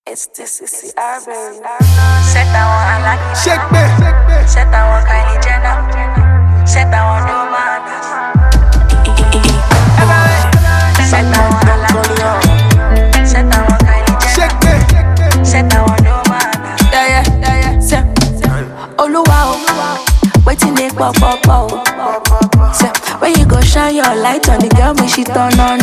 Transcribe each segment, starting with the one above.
It's this is the baby. Set that one, I like it. Shake me. Set that one, Kylie Jenner. Set that one, no manners. Set that one, I like it. Set that one, Kylie Jenner. Shake me. Set that one, no manners. Yeah. Say, Oluwa, waiting they pop. Say, when you go shine your light on the girl, make she turn on.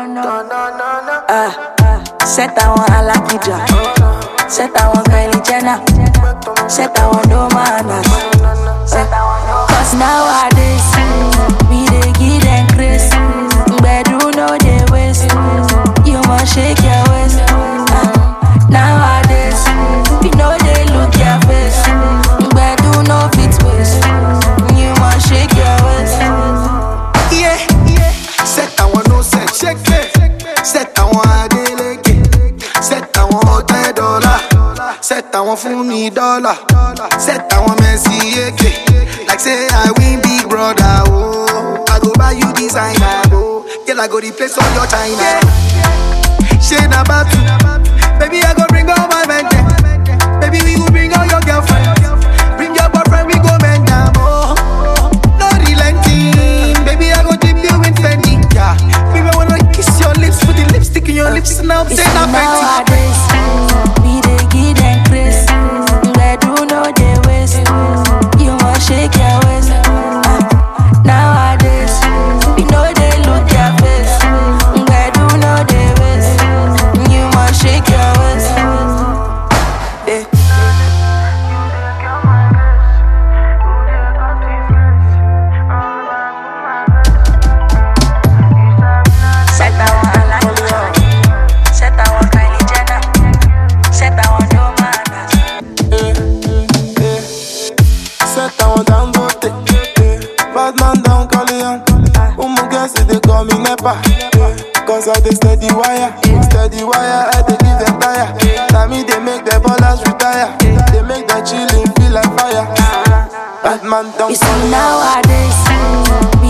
Set that one, I like it. Set that one, Kylie Jenner. Set that one, no manners. Cause nowadays, we dey give them grace. Bedroom no dey waste. You must shake your waist. Nowadays, we know they look your face. Bedroom no fit waste. You must shake your waist. Yeah. Set that one, no set. Shake me. Set that one, I dey like it. Set that one, $10. Set that one for me dollar. Set that one Messi AK. Like say I win Big Brother. Oh, I go buy you designer. Oh, girl I go replace all your China. Shade about you, baby I go bring all my men. Baby we go bring all your girlfriend. Bring your boyfriend we go bend down. Oh, no relenting. Baby I go dip you in Fendi. Yeah, baby I wanna kiss your lips, put the lipstick in your lips now. It's Say not nowadays, we dey give them grace. Bedroom no dey waste. You must shake your waist. Nowadays, we know they look your face. Bedroom no dey waste. You must shake your waist. Eh. Set that one, I like it. Set that one, Kylie Jenner. Set that one, no manners. Set that one down, go take. Bad man down, call it on. My girls say they call me Nepa. Cause I dey steady wire, I dey give them tire. Now me they make the ballers retire. They make the chillin' feel like fire. Bad man down, You call see it on. nowadays,